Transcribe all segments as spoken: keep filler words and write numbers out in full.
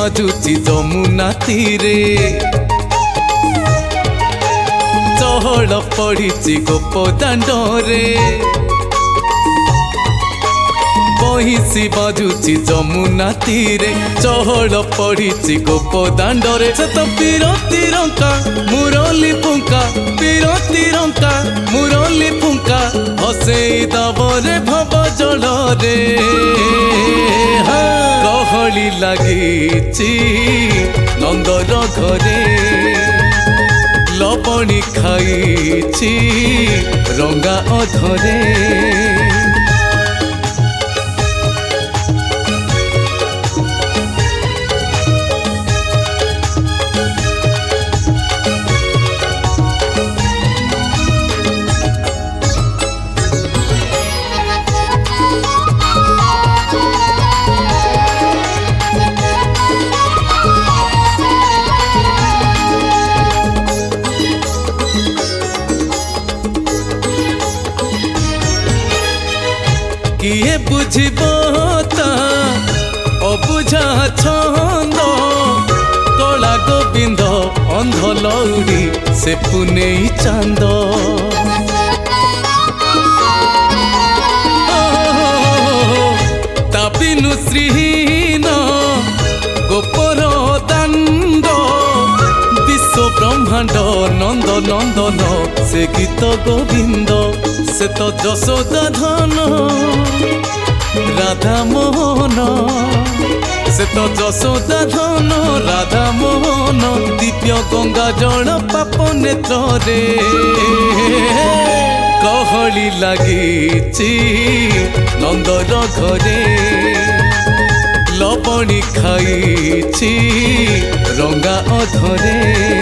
बाजुची जमुना तीरे चहल पड़ी गोप दांडरे बहिसी बाजुची जमुना तीरे चहल पड़ी गोप दांडरे से तो पीरती रंका मुरली पुंका पीरती रंका मुरली पुंका हसे दबरे भव जल रे कहली लगी नंदर घरे लवणी खाई रंगा अधरे किए बुझबता अबुझा छंद कला गोविंद अंध लौड़ी से पुने चांद ताबिनु श्रीहीन गोपर दांड विश्व ब्रह्मांड नंद नंदन से गीत गोविंद से तो जशोदा धन राधा मोहन से तो जशोदा धन राधा मोहन दिव्य गंगा जल पाप नेत्र रे कहली लगी नंदर घरे लवणी खाई रंगा अधरे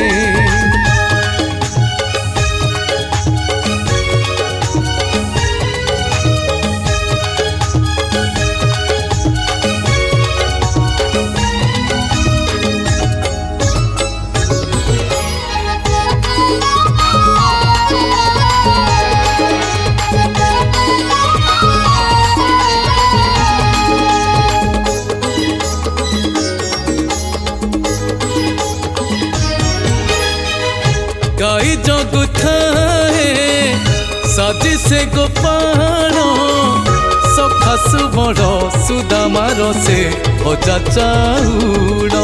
गाई जग थाए साजी से गोपाल सखा सुबड़ सुदामार से भजा चाउड़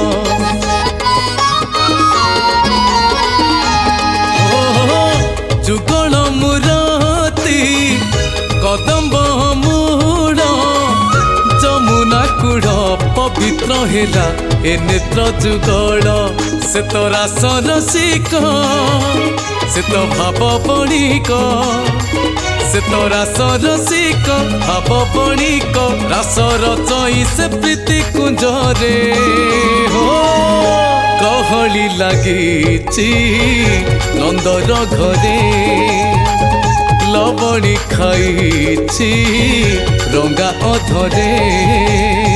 जुगल मुरती कदम्ब मूल जमुना कूड़ पवित्र हेला ए नेत्र जुगल से तो रास रसिक से तो भाव बणिक से तो रास रसिक भाव बणिक रास रचई से प्रीति कुंजरे हो कहली लगी नंदर घरे लवणी खाई रंगा अधरे।